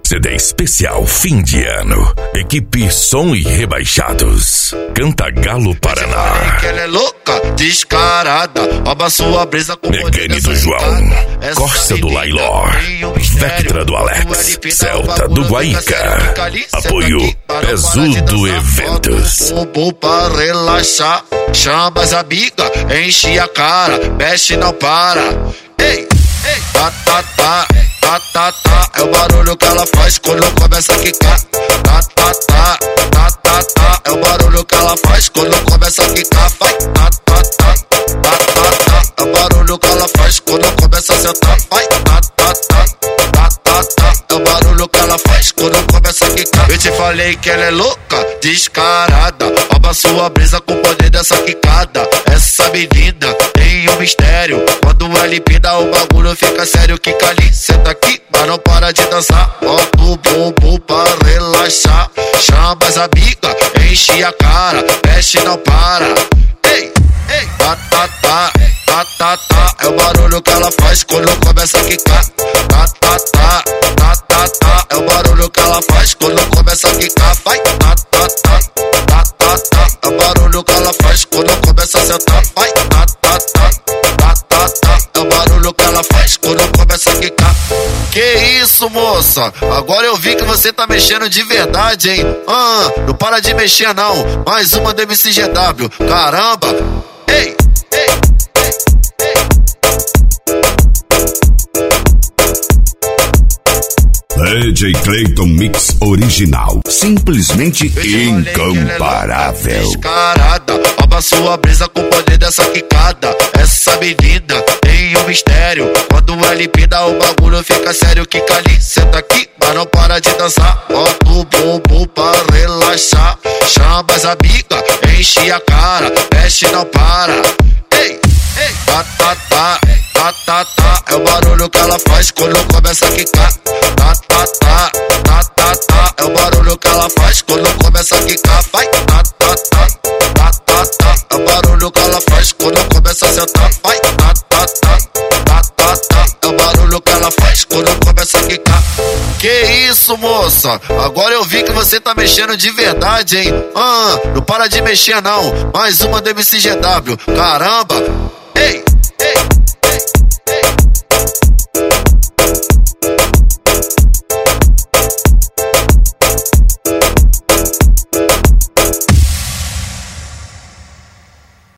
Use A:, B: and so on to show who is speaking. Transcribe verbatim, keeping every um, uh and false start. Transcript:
A: C D especial fim de ano. Equipe Som e Rebaixados. Cantagalo, Paraná.
B: Ela é louca, descarada, rouba sua brisa com
A: Megane do João, Corsa do Lailó, Vectra do Alex, Celta do Guaica. Apoio Pesudo Eventos.
B: Bumbum pra relaxar, chama as amigas, enche a cara, mexe não para. Ei, ei, tá, tá, tá, tá, tá, tá, é o barulho que ela faz quando começa a quicar. Tá, tá, tá, tá, tá, tá, é o barulho que ela faz quando começa a quicar. Vai, tá, tá, tá, tá, tá, tá, é o barulho que ela faz quando começa a sentar. Vai, tá, tá, tá, tá, tá, tá, é o barulho que ela faz quando começa a quicar. Eu te falei que ela é louca, descarada, rouba sua brisa com o poder dessa quicada. Essa menina tem um mistério, quando ela empina o bagulho fica sério. Quica ali, senta aqui, mas não para de dançar. Bota o bumbum pra relaxar, chama as amigas, enche a cara, mexe não para. Ei, ei, tá, tá, tá, tá, tá, tá, é o barulho que ela faz quando começa a quicar. Tá, tá, tá, tá, tá, tá, é o barulho que ela faz quando começa a quicar. Vai, tá, tá, tá, tá, tá, tá, é o barulho que ela faz quando começa a sentar. Vai, tá, tá, tá, tá, tá, tá, é o barulho que ela faz quando começa a quicar. Que isso, moça? Agora eu vi que você tá mexendo de verdade, hein? Ah, não para de mexer não. Mais uma do M C G W. Caramba! Ei, ei, ei, ei.
C: D J Clayton Mix original, simplesmente incomparável.
B: Descarada, rouba sua brisa com o poder dessa quicada. Essa menina tem um mistério, quando ela empina o bagulho fica sério. Quica ali, senta aqui, mas não para de dançar. Bota o bumbum pra relaxar, chama as amigas, enche a cara, mexe não para. Ei, ei, tá, tá, tá, tá, tá, tá, é o barulho que ela faz quando começa a quicar. Tá, tá, tá, tá, tá, tá, é o barulho que ela faz quando começa a quicar. Vai, tá, tá, tá, tá, tá, tá, é o barulho que ela faz quando começa a sentar. Vai, tá, tá, tá, tá, tá, tá, é o barulho que ela faz quando começa a quicar. Que isso, moça? Agora eu vi que você tá mexendo de verdade, hein? Ah, não para de mexer não. Mais uma do M C G W. Caramba!